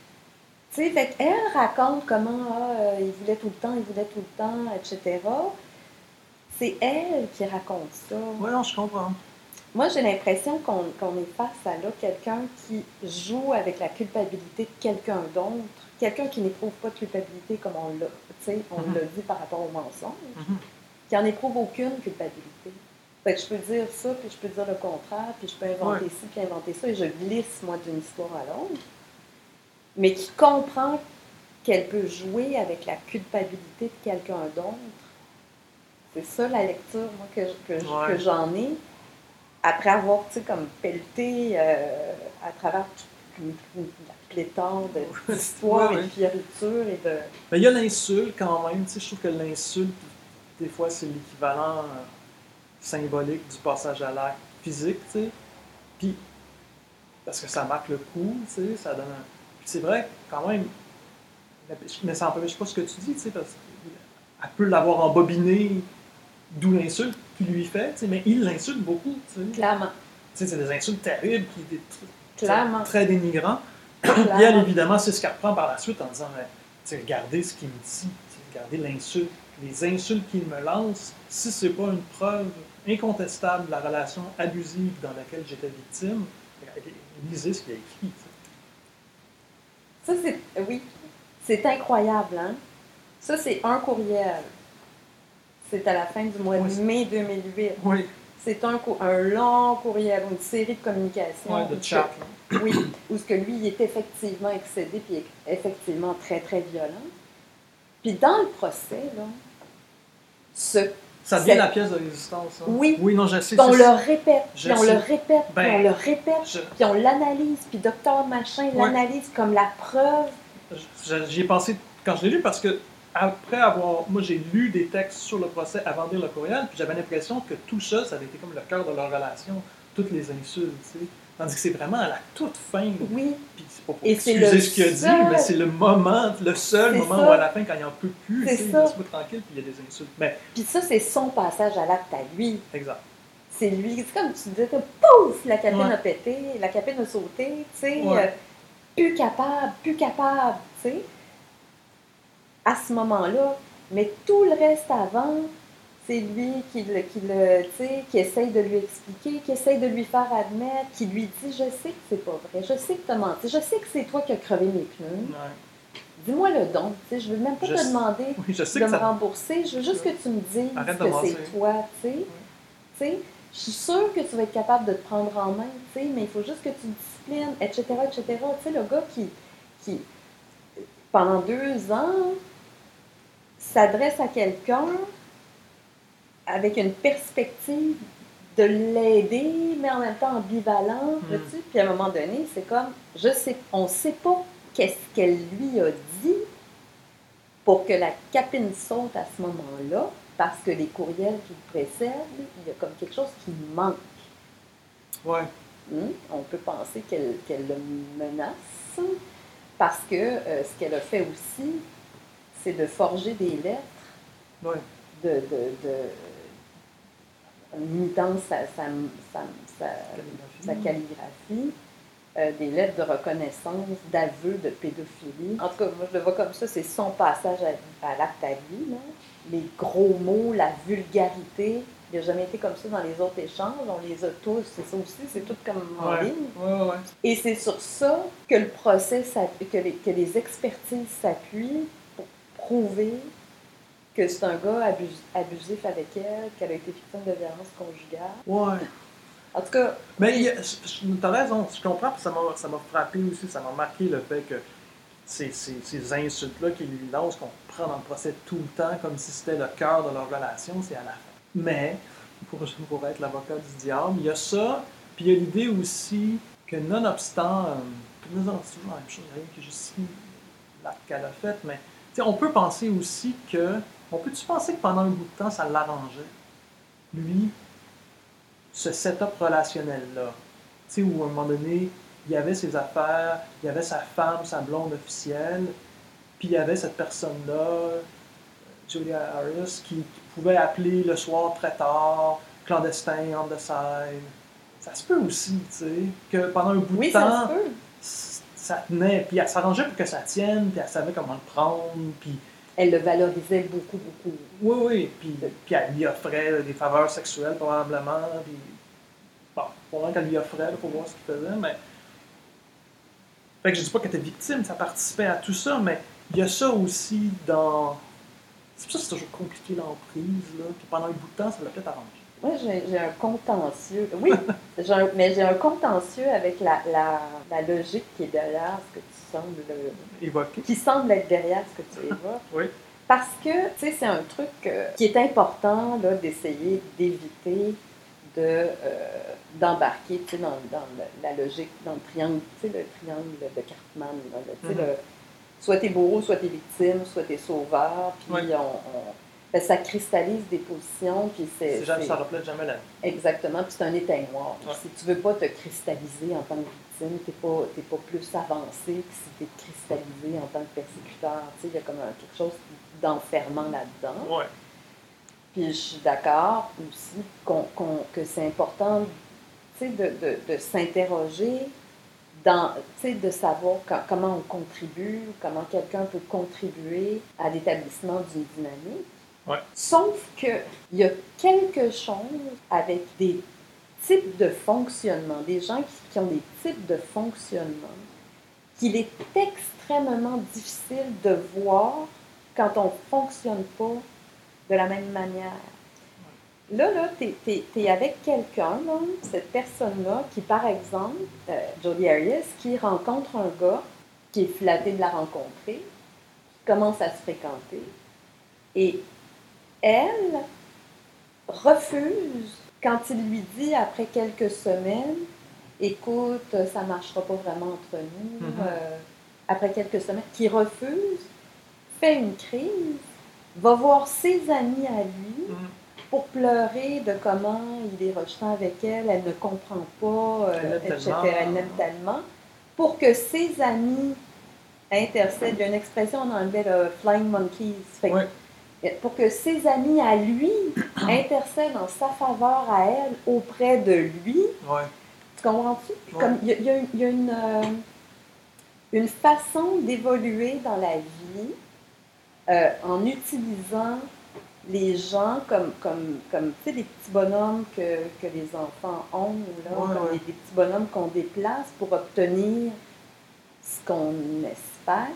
Tu sais, fait qu'elle raconte comment ah, euh, il voulait tout le temps, il voulait tout le temps, et cetera. C'est elle qui raconte ça. Ouais, non, je comprends. Moi, j'ai l'impression qu'on, qu'on est face à là quelqu'un qui joue avec la culpabilité de quelqu'un d'autre, quelqu'un qui n'éprouve pas de culpabilité comme on l'a, tu sais, on Mhm. l'a dit par rapport au mensonge, Mhm. qui n'en éprouve aucune culpabilité. Fait que je peux dire ça, puis je peux dire le contraire, puis je peux inventer Ouais. ci, puis inventer ça, et je glisse, moi, d'une histoire à l'autre, mais qui comprend qu'elle peut jouer avec la culpabilité de quelqu'un d'autre. C'est ça la lecture, moi, que, que, Ouais. que j'en ai. Après avoir, tu sais, comme pelleté euh, à travers toute la pléthore de- d'histoires Ouais, et ouais. de fioritures et de... Mais il y a l'insulte quand même, tu sais, je trouve que l'insulte, des fois, c'est l'équivalent euh, symbolique du passage à l'acte physique, tu sais. Puis, parce que ça marque le coup, tu sais, ça donne un... Puis c'est vrai, quand même, mais ça n'empêche pas ce que tu dis, tu sais, parce qu'elle peut l'avoir embobiné, d'où l'insulte qu'il lui fait, tu sais, mais il l'insulte beaucoup, tu sais. Clairement. Tu sais, c'est des insultes terribles, qui des Clairement. très dénigrants. Clairement. Puis elle, évidemment, c'est ce qu'elle reprend par la suite en disant, tu sais, regardez ce qu'il me dit, regardez l'insulte, les insultes qu'il me lance, si c'est pas une preuve incontestable de la relation abusive dans laquelle j'étais victime, lisez ce qu'il a écrit. Ça, c'est... Oui, c'est incroyable, hein? Ça, c'est un courriel. C'est à la fin du mois Oui, de mai deux mille huit. Oui. C'est un, un long courriel, une série de communications. Ouais, de chat. Que, oui, où ce que lui, il est effectivement excédé, puis effectivement très, très violent. Puis dans le procès, là, ce, ça devient la pièce de résistance. Hein? Oui. Oui, non, je sais. Puis on le répète, je puis on sais. le répète, ben, puis on le répète, je... puis on l'analyse, puis docteur Machin ouais. l'analyse comme la preuve. J'y ai pensé quand je l'ai lu parce que après avoir... Moi, j'ai lu des textes sur le procès avant de lire le courriel, puis j'avais l'impression que tout ça, ça avait été comme le cœur de leur relation, toutes les insultes, tu sais. Tandis que c'est vraiment à la toute fin. Oui. Puis c'est pas pour Et excuser c'est ce qu'il a dit, seul... mais c'est le moment, le seul moment ça. où à la fin, quand il n'en peut plus, il se met tranquille, puis il y a des insultes. Mais... Puis ça, c'est son passage à l'acte à lui. Exact. C'est lui, c'est comme tu disais, pouf, la capine ouais. a pété, la capine a sauté, tu sais, ouais. euh, plus capable, plus capable, tu sais. À ce moment-là, mais tout le reste avant, c'est lui qui, le, qui, le, qui essaye de lui expliquer, qui essaye de lui faire admettre, qui lui dit « Je sais que c'est pas vrai, je sais que t'as menti, je sais que c'est toi qui as crevé mes pneus. Ouais. Dis-moi le don, je ne veux même pas je te sais, demander oui, je sais de que me ça... rembourser, je veux juste que tu me dises Arrête que c'est toi, tu sais. Ouais. Je suis sûre que tu vas être capable de te prendre en main, tu sais, mais il faut juste que tu disciplines, et cetera, et cetera. Tu sais, le gars qui, qui, pendant deux ans, s'adresse à quelqu'un avec une perspective de l'aider, mais en même temps ambivalente, mm. tu sais, puis à un moment donné, c'est comme, je sais, on ne sait pas qu'est-ce qu'elle lui a dit pour que la capine saute à ce moment-là, parce que les courriels qui le précèdent, il y a comme quelque chose qui manque. Ouais. Hum, on peut penser qu'elle, qu'elle le menace, parce que euh, ce qu'elle a fait aussi, c'est de forger des lettres, Ouais. de, de, de, en imitant sa, sa, sa, sa, sa calligraphie, euh, des lettres de reconnaissance, d'aveu de pédophilie. En tout cas, moi je le vois comme ça, c'est son passage à, à l'acte à lui, là. Les gros mots, la vulgarité. Il n'a jamais été comme ça dans les autres échanges, on les a tous, c'est ça aussi, c'est tout comme en Ouais. ligne. Ouais, ouais. Et c'est sur ça que le procès, que les, que les expertises s'appuient pour prouver que c'est un gars abus, abusif avec elle, qu'elle a été victime de violence conjugale. Ouais. En tout cas... Mais il y a, t'as raison, je comprends, puis ça m'a, ça m'a frappé aussi, ça m'a marqué le fait que ces, ces, ces insultes-là qu'il lui lance, qu'on prend dans le procès tout le temps, comme si c'était le cœur de leur relation, c'est à la fin. Mais, pour, pour être l'avocat du diable, il y a ça, puis il y a l'idée aussi que nonobstant, euh, non, c'est toujours la même chose, il n'y a rien qui justifie l'acte qu'elle a fait, mais on peut penser aussi que, on peut-tu penser que pendant un bout de temps, ça l'arrangeait, lui, ce setup relationnel-là, tu sais, où à un moment donné, il y avait ses affaires, il y avait sa femme, sa blonde officielle, puis il y avait cette personne-là, Julia Harris, qui, qui pouvait appeler le soir très tard, clandestin, on the side. Ça se peut aussi, tu sais, que pendant un bout oui, de temps, ça, se peut. ça tenait, puis elle s'arrangeait pour que ça tienne, puis elle savait comment le prendre, puis... Elle le valorisait beaucoup, beaucoup. Oui, oui, puis, puis elle lui offrait des faveurs sexuelles, probablement, puis... Bon, pendant qu'elle lui offrait, pour voir ce qu'il faisait, mais... Fait que je dis pas qu'elle était victime, ça participait à tout ça, mais il y a ça aussi dans... C'est pour ça que c'est toujours compliqué l'emprise, là, puis pendant un bout de temps, ça l'a peut-être arrangé. Moi, j'ai, j'ai un contentieux. Oui, j'ai un, mais j'ai un contentieux avec la, la, la logique qui est derrière ce que tu sembles évoquer. Qui semble être derrière ce que tu évoques. Oui. Parce que, tu sais, c'est un truc euh, qui est important là, d'essayer d'éviter de, euh, d'embarquer tu sais, dans, dans le, la logique, dans le triangle, tu sais, le triangle de Cartman. Là, tu sais, mm-hmm. le, soit t'es bourreau, soit t'es victime, soit t'es sauveur, puis oui. on... on ben, ça cristallise des positions, puis c'est... c'est, jamais, ça ne reflète jamais la vie. Exactement, puis c'est un éteignoir. Ouais. Si tu ne veux pas te cristalliser en tant que victime, tu n'es pas, t'es pas plus avancé que si tu es cristallisé en tant que persécuteur. Tu sais, il y a comme un, quelque chose d'enfermant là-dedans. Ouais. Puis je suis d'accord aussi qu'on, qu'on, que c'est important, tu sais, de, de, de s'interroger, dans, tu sais, de savoir quand, comment on contribue, comment quelqu'un peut contribuer à l'établissement d'une dynamique. Ouais. Sauf qu'il y a quelque chose avec des types de fonctionnement, des gens qui, qui ont des types de fonctionnement, qu'il est extrêmement difficile de voir quand on ne fonctionne pas de la même manière. Là, là, tu es avec quelqu'un, là, cette personne-là, qui, par exemple, euh, Jodi Arias, qui rencontre un gars qui est flatté de la rencontrer, qui commence à se fréquenter, et elle refuse quand il lui dit après quelques semaines, écoute, ça ne marchera pas vraiment entre nous, mm-hmm. euh, après quelques semaines, qui refuse, fait une crise, va voir ses amis à lui mm-hmm. pour pleurer de comment il est rejetant avec elle, elle ne comprend pas, euh, elle et cetera. Elle l'aime tellement, pour que ses amis intercèdent. Il y a une expression en anglais, le flying monkeys. Fait ouais. Pour que ses amis à lui intercèdent en sa faveur à elle auprès de lui. Ouais. Tu comprends-tu? Ouais. Comme il y, y, y a une, euh, une façon d'évoluer dans la vie euh, en utilisant les gens comme, comme, comme tu sais, des petits bonhommes que, que les enfants ont, là, ouais, comme ouais. des, des petits bonhommes qu'on déplace pour obtenir ce qu'on espère,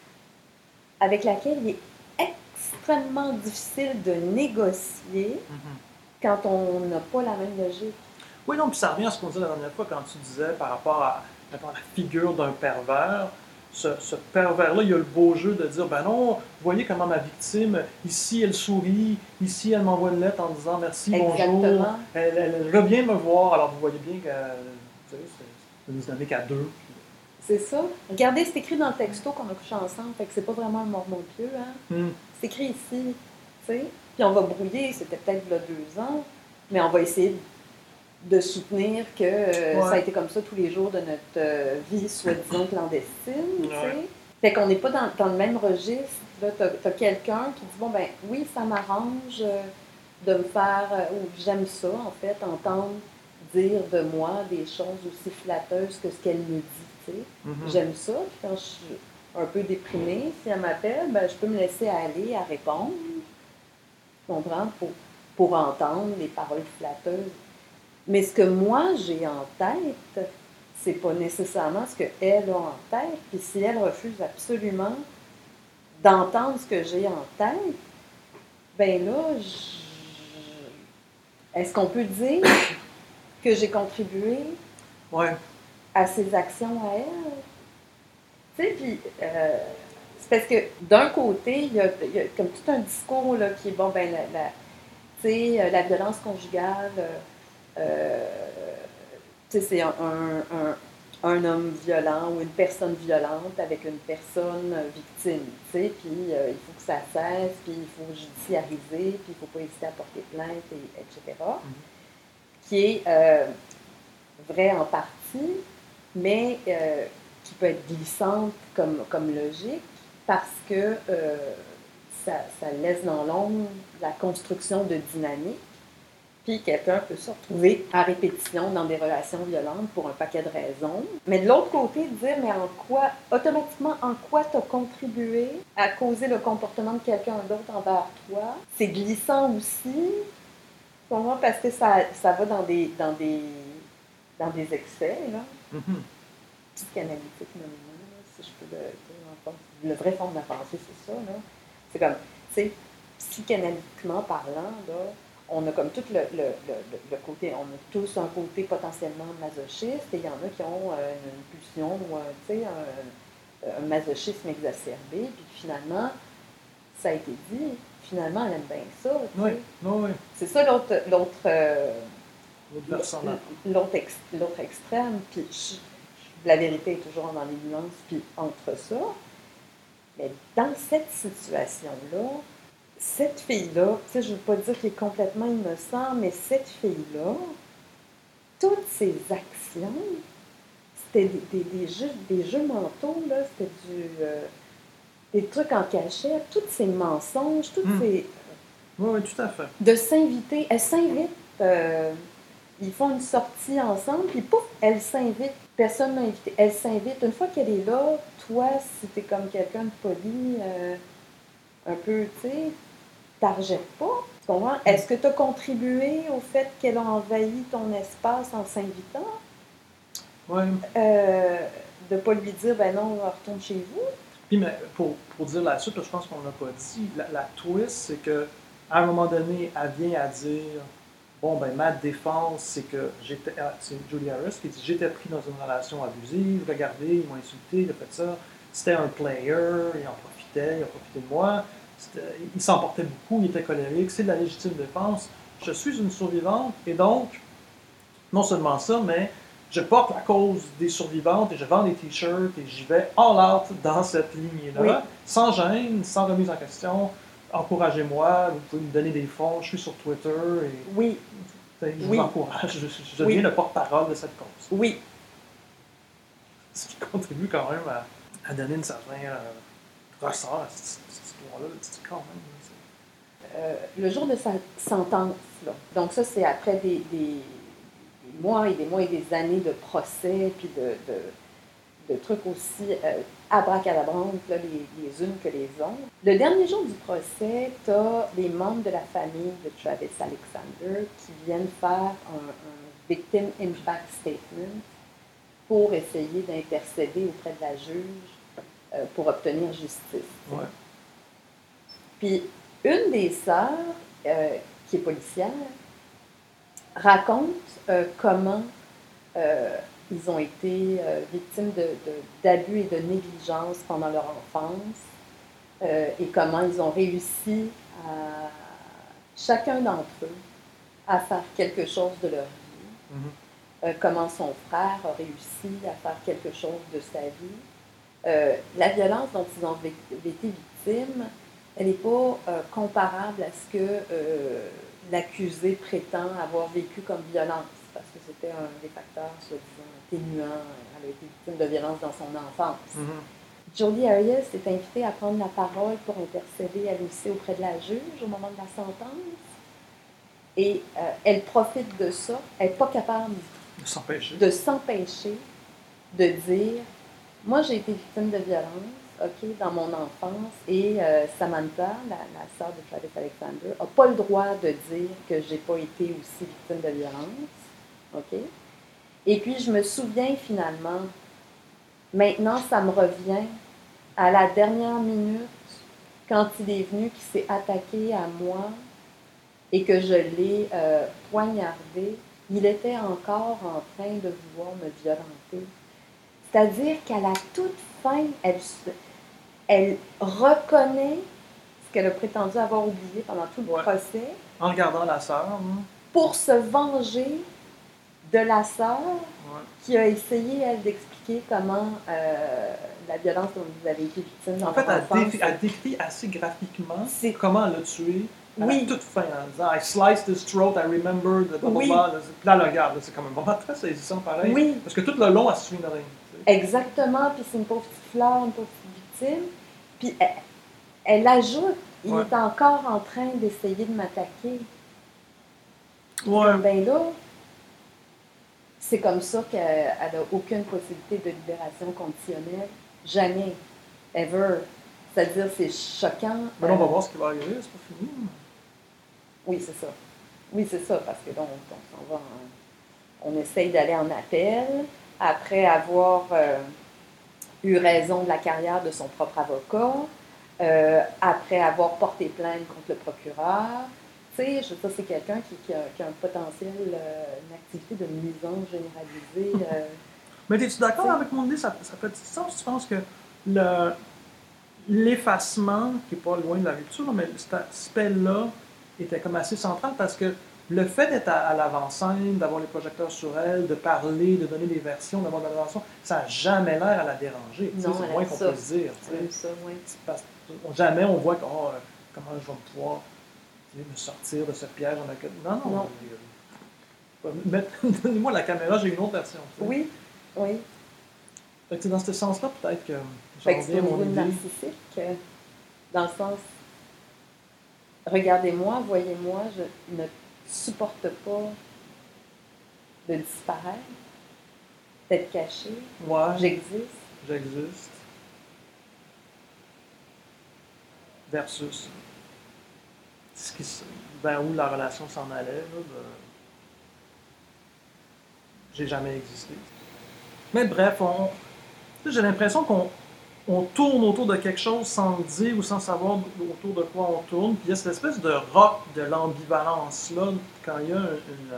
avec laquelle il est extrêmement difficile de négocier mm-hmm. quand on n'a pas la même logique. Oui, non, puis ça revient à ce qu'on disait la dernière fois quand tu disais par rapport à, par rapport à la figure d'un pervers. Ce, ce pervers-là, il y a le beau jeu de dire, ben non, vous voyez comment ma victime, ici elle sourit, ici elle m'envoie une lettre en disant merci, Exactement. bonjour, elle, elle, elle revient me voir, alors vous voyez bien que c'est une dynamique à deux. C'est ça. Regardez, c'est écrit dans le texto qu'on a couché ensemble, fait que c'est pas vraiment un mormon pieux, hein. Mm. C'est écrit ici, tu sais. Puis on va brouiller, c'était peut-être il y a deux ans, mais on va essayer de soutenir que euh, ouais. ça a été comme ça tous les jours de notre euh, vie soi-disant clandestine, tu sais. Ouais. Fait qu'on n'est pas dans, dans le même registre. Là, t'as, t'as quelqu'un qui dit, bon, ben oui, ça m'arrange euh, de me faire, euh, ou j'aime ça, en fait, entendre dire de moi des choses aussi flatteuses que ce qu'elle me dit, tu sais. Mhm. J'aime ça. Puis quand je suis un peu déprimée, si elle m'appelle, ben je peux me laisser aller à répondre, tu comprends, pour, pour entendre les paroles flatteuses. Mais ce que moi j'ai en tête, c'est pas nécessairement ce qu'elle a en tête. Puis si elle refuse absolument d'entendre ce que j'ai en tête, ben là, je- est-ce qu'on peut dire que j'ai contribué Ouais. à ses actions à elle? Tu sais, puis euh, c'est parce que d'un côté, il y, a, il y a comme tout un discours là, qui est bon, ben la, la, tu sais, euh, la violence conjugale, euh, euh, tu sais, c'est un, un, un, un homme violent ou une personne violente avec une personne victime, tu sais, puis euh, il faut que ça cesse, puis il faut judiciariser, puis il ne faut pas hésiter à porter plainte, et, etc. Mm-hmm. Qui est euh, vrai en partie, mais euh, qui peut être glissante comme, comme logique, parce que euh, ça, ça laisse dans l'ombre la construction de dynamique. Puis quelqu'un peut se retrouver à répétition dans des relations violentes pour un paquet de raisons. Mais de l'autre côté, de dire, mais en quoi, automatiquement, en quoi tu as contribué à causer le comportement de quelqu'un d'autre envers toi, c'est glissant aussi, pour moi, parce que ça, ça va dans des, dans des, dans des excès, là. Mm-hmm. Psychanalytique, normalement, si je peux le, le vrai fond de la pensée, c'est ça, là. C'est comme, tu sais, psychanalytiquement parlant, là, on a comme tout le, le, le, le côté, on a tous un côté potentiellement masochiste, et il y en a qui ont euh, une pulsion ou un, tu sais, un, un masochisme exacerbé, puis finalement, ça a été dit, finalement, elle aime bien ça. Oui, oui. C'est ça l'autre, l'autre, euh, l'autre, l'autre, ex, l'autre extrême, puis je, la vérité est toujours dans les nuances, puis entre ça. Mais dans cette situation-là, cette fille-là, tu sais, je ne veux pas dire qu'elle est complètement innocente, mais cette fille-là, toutes ses actions, c'était des, des, des, jeux, des jeux mentaux, là, c'était du, euh, des trucs en cachette, tous ces mensonges, toutes mmh. ces... Oui, oui, tout à fait. De s'inviter, elle s'invite, euh, ils font une sortie ensemble, puis pouf, elle s'invite, personne ne l'a invitée, elle s'invite. Une fois qu'elle est là, toi, si t'es comme quelqu'un de poli, euh, un peu, tu sais, t'arjettes pas, tu comprends? Mm. Est-ce que tu as contribué au fait qu'elle a envahi ton espace en s'invitant? Oui. Euh, de ne pas lui dire, ben non, on retourne chez vous. Puis, mais pour, pour dire la suite, je pense qu'on l'a pas dit, la, la twist, c'est que à un moment donné, elle vient à dire, bon, ben ma défense, c'est que j'étais, c'est Julie Harris qui dit, j'étais pris dans une relation abusive, regardez, ils m'ont insulté, il a fait ça, c'était un player, il en profitait, il a profité de moi. Il s'emportait beaucoup, il était colérique, c'est de la légitime défense. Je suis une survivante et donc, non seulement ça, mais je porte la cause des survivantes et je vends des t-shirts et j'y vais all out dans cette lignée-là, oui. Sans gêne, sans remise en question. Encouragez-moi, vous pouvez me donner des fonds, je suis sur Twitter et oui. je oui. vous encourage, je, je deviens oui. le porte-parole de cette cause. Oui. Ce qui contribue quand même à, à donner une certaine euh, ressort à cette, cette histoire-là, quand même. Euh, le jour de sa sentence, là. Donc ça, c'est après des, des, des mois et des mois et des années de procès, puis de, de, de trucs aussi euh, abracadabrantes, là, les, les unes que les autres. Le dernier jour du procès, tu as les membres de la famille de Travis Alexander qui viennent faire un, un Victim Impact Statement pour essayer d'intercéder auprès de la juge euh, pour obtenir justice. Ouais. Puis, une des sœurs, euh, qui est policière, raconte euh, comment euh, ils ont été euh, victimes de, de, d'abus et de négligence pendant leur enfance euh, et comment ils ont réussi, à, chacun d'entre eux, à faire quelque chose de leur vie. Mm-hmm. Euh, comment son frère a réussi à faire quelque chose de sa vie. Euh, la violence dont ils ont été victimes, elle n'est pas euh, comparable à ce que euh, l'accusé prétend avoir vécu comme violence, parce que c'était un des facteurs, soi-disant, atténuants. Elle a été victime de violence dans son enfance. Mm-hmm. Jodi Arias est invitée à prendre la parole pour intercéder elle aussi auprès de la juge au moment de la sentence. Et euh, elle profite de ça. Elle n'est pas capable De s'empêcher. de s'empêcher de dire « Moi, j'ai été victime de violence, ok, dans mon enfance, et euh, Samantha, la, la sœur de Travis Alexander, n'a pas le droit de dire que je n'ai pas été aussi victime de violence. Ok? Et puis, je me souviens finalement, maintenant, ça me revient, à la dernière minute, quand il est venu, qu'il s'est attaqué à moi et que je l'ai euh, poignardé, il était encore en train de vouloir me violenter. C'est-à-dire qu'à la toute fin, elle, elle reconnaît ce qu'elle a prétendu avoir oublié pendant tout le Ouais. procès. En regardant la sœur. Hein. Pour se venger de la sœur ouais. qui a essayé, elle, d'expliquer comment euh, la violence dont vous avez été victime dans En fait, votre enfance. Elle, elle décrit assez graphiquement c'est... comment elle l'a tué. À oui. la toute fin, en disant I sliced his throat, I remember, the blah, blah, oui. blah. Puis là, elle regarde, c'est quand même vraiment très saisissant pareil. Oui. Parce que tout le long, elle se souvient de rien. Exactement, puis c'est une pauvre petite fleur, une pauvre petite victime. Puis elle, elle ajoute, il ouais. est encore en train d'essayer de m'attaquer. Ouais. Ben là, c'est comme ça qu'elle n'a aucune possibilité de libération conditionnelle. Jamais. Ever. C'est-à-dire, c'est choquant. Mais là, on va voir ce qui va arriver, c'est pas fini. Oui, c'est ça. Oui, c'est ça, parce que là, on, on, va en, on essaye d'aller en appel après avoir euh, eu raison de la carrière de son propre avocat, euh, après avoir porté plainte contre le procureur. Tu sais, je veux dire, c'est quelqu'un qui, qui, a, qui a un potentiel, euh, une activité de nuisance généralisée. Euh, Mais es-tu d'accord avec mon idée? Ça, ça fait du sens, tu penses que le, l'effacement, qui n'est pas loin de la rupture, mais cet aspect-là était comme assez central parce que le fait d'être à, à l'avant-scène, d'avoir les projecteurs sur elle, de parler, de donner des versions, d'avoir de l'intervention, ça n'a jamais l'air à la déranger. Non, c'est le moins qu'on peut se dire. Ça, oui. Parce que jamais on voit que, oh, comment je vais pouvoir me sortir de ce piège en lequel... Non, non. non. Donnez-moi la caméra, j'ai une autre version. T'sais. Oui, oui. Fait que dans ce sens-là, peut-être que j'en reviens à mon idée. Narcissique, dans le sens, regardez-moi, voyez-moi, je ne supporte pas de disparaître, d'être caché. Ouais. J'existe. J'existe. Versus ce qui, vers où la relation s'en allait. Là, de... J'ai jamais existé. Mais bref, on... j'ai l'impression qu'on on tourne autour de quelque chose sans le dire ou sans savoir autour de quoi on tourne. Puis il y a cette espèce de rock de l'ambivalence-là quand il y a une,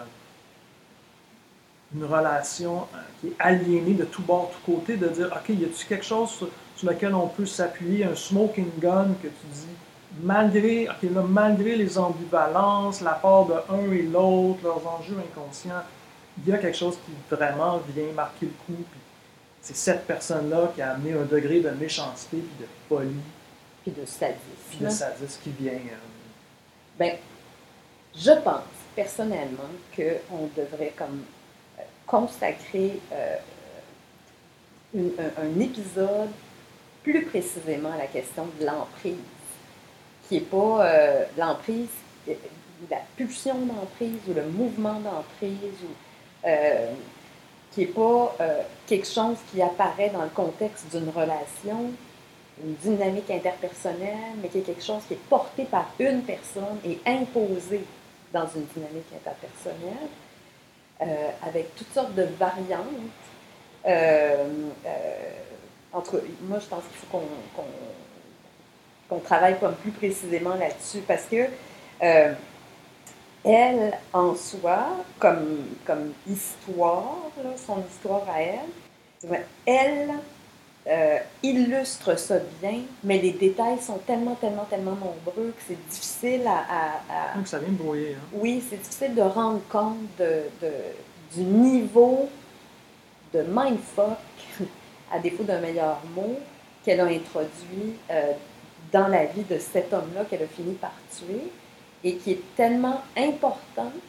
une relation qui est aliénée de tout bord, tout côté, de dire, OK, y a-t-il quelque chose sur, sur lequel on peut s'appuyer, un smoking gun que tu dis, malgré, okay, là, malgré les ambivalences, la part de un et l'autre, leurs enjeux inconscients, il y a quelque chose qui vraiment vient marquer le coup. Puis c'est cette personne-là qui a amené un degré de méchanceté, puis de folie. Puis de sadisme. Puis de sadisme qui vient. Euh... Bien, je pense personnellement qu'on devrait comme euh, consacrer euh, une, un, un épisode plus précisément à la question de l'emprise, qui n'est pas euh, l'emprise, la pulsion d'emprise ou le mouvement d'emprise, ou euh, qui n'est pas euh, quelque chose qui apparaît dans le contexte d'une relation, une dynamique interpersonnelle, mais qui est quelque chose qui est porté par une personne et imposé dans une dynamique interpersonnelle, euh, avec toutes sortes de variantes. Euh, euh, entre, moi, je pense qu'il faut qu'on, qu'on, qu'on travaille comme plus précisément là-dessus, parce que euh, elle, en soi, comme, comme histoire, là, son histoire à elle, elle euh, illustre ça bien, mais les détails sont tellement, tellement, tellement nombreux que c'est difficile à... à, à... Donc ça vient de brouiller. Hein? Oui, c'est difficile de rendre compte de, de, du niveau de mindfuck, à défaut d'un meilleur mot, qu'elle a introduit euh, dans la vie de cet homme-là qu'elle a fini par tuer, et qui est tellement important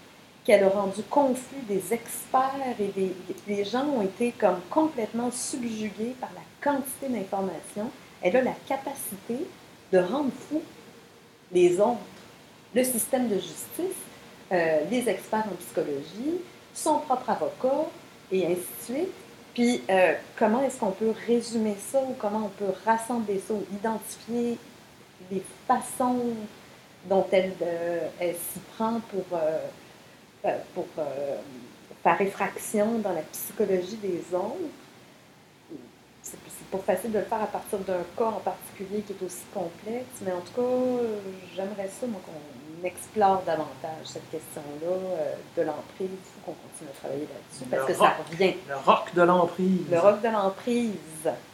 qu'elle a rendu confus des experts et des, les gens ont été comme complètement subjugués par la quantité d'informations. Elle a la capacité de rendre fous les autres, le système de justice, euh, les experts en psychologie, son propre avocat, et ainsi de suite. Puis, euh, comment est-ce qu'on peut résumer ça ou comment on peut rassembler ça ou identifier les façons dont elle, euh, elle s'y prend pour, euh, pour euh, faire effraction dans la psychologie des autres. C'est, c'est pas facile de le faire à partir d'un cas en particulier qui est aussi complexe, mais en tout cas, j'aimerais ça, moi, qu'on explore davantage cette question-là euh, de l'emprise. Il faut qu'on continue à travailler là-dessus, parce Le que roc, ça revient. le roc de l'emprise. Le roc de l'emprise.